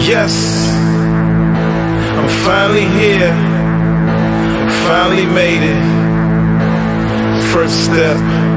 Yes, I'm finally here, finally made it. First step,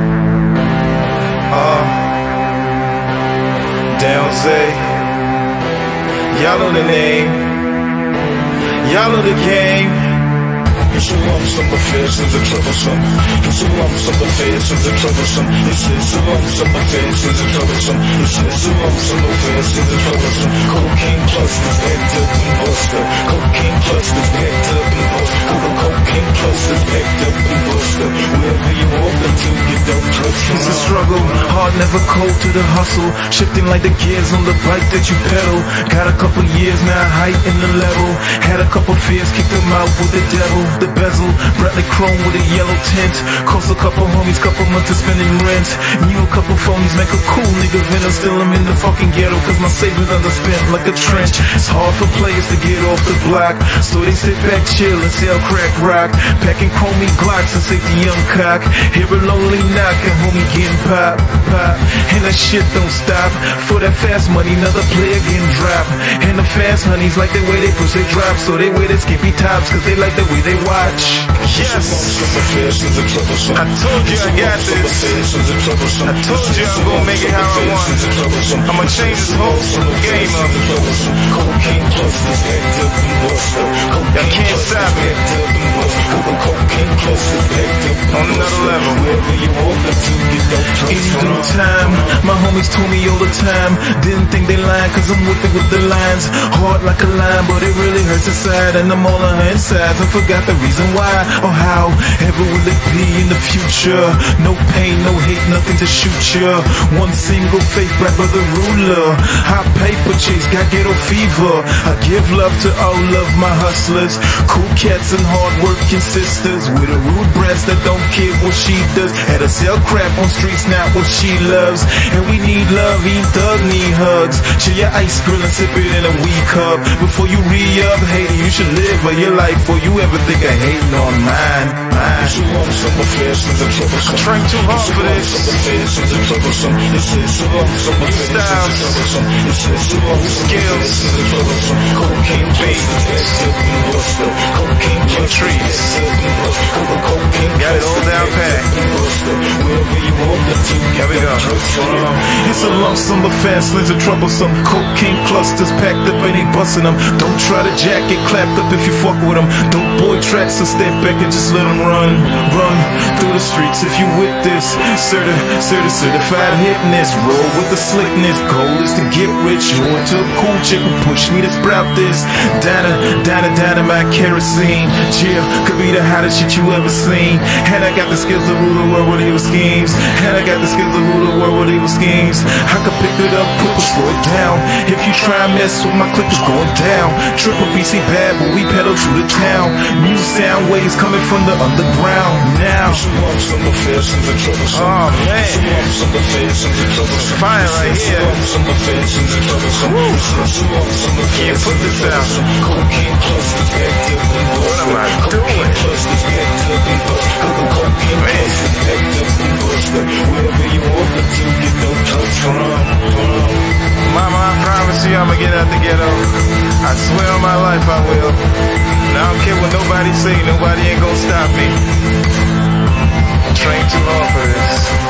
down Zay. Y'all know the name, y'all know the game. It's a lump-sum affair, since it's troublesome. It's a lump-sum affair, since it's troublesome. It's a lump-sum affair, since it's troublesome. It's a lump-sum affair, since it's troublesome. Cocaine plus is backed up and buster. Cocaine plus is backed up and buster. Cocaine plus is backed up and buster. Wherever you walk until you don't trust. It's a struggle, hard never cold to the hustle. Shifting like the gears on the bike that you pedal. Got a couple years now, height in the level. Had a couple fears, kicked them out with the devil. The bezel, Bradley chrome with a yellow tint. Cost a couple homies, couple months of spending rent. Knew a couple phonies, make a cool nigga venom. Still I'm in the fucking ghetto, cause my savings underspent like a trench. It's hard for players to get off the block, so they sit back, chill and sell crack rock. Packing chromey Glocks and safety young cock. Hear a lonely knock and homie getting pop, pop. And that shit don't stop. For that fast money, another player getting dropped. And the fast honeys like the way they push they drop, so they wear their skimpy tops, cause they like the way they watch. Yes, I told you I got this. I told you I'm gonna make it how I want. I'ma change this whole game up. Y'all can't stop me. On another level. Easy through time, my homies told me all the time. Didn't think they lying, cause I'm with it with the lines. Hard like a line, but it really hurts inside. And I'm all on her insides, I forgot the reason why or how ever will it be in the future. No pain, no hate, nothing to shoot ya. One single fake rap of the ruler. Hot paper chase, got ghetto fever. I give love to all of my hustlers, cool cats and hard working sisters with a rude breast that don't care what she does. Had to sell crap on streets, not what she loves. And we need love, eat thug, need hugs. Chill your ice grill and sip it in a weed cup. Before you re-up, hey, you should live for your life before you ever think of hating on mine. I'm trying too hard for this. New styles, skills, beats, new trees. Got it all down pat. Here we go. It's a lump sum of fast lanes and troublesome. Cocaine clusters packed up and they busting them. Don't try to jack it, clapped up if you fuck with them. Don't boy tracks, so step back and just let them run through the streets if you with this. Certified hitness, roll with the slickness. Goal is to get rich. You want to a cool chick who push me to sprout this. Dynamite kerosene. Chill, could be the hottest shit you ever seen. And I got the skills to rule the world with evil schemes. And I got the skills to rule the world with evil schemes. I could pick it up, quick, slow it down. If you try and mess with my click, it's going down. Triple BC bad, but we pedal through the town. New sound waves coming from the underground now. Oh man, fire right here. Can't put this out. What am I doing? Man. Mama, I promise you I'ma get out the ghetto. I swear on my life I will. And I don't care what nobody say, nobody ain't gonna stop me. I'm trained too hard for this.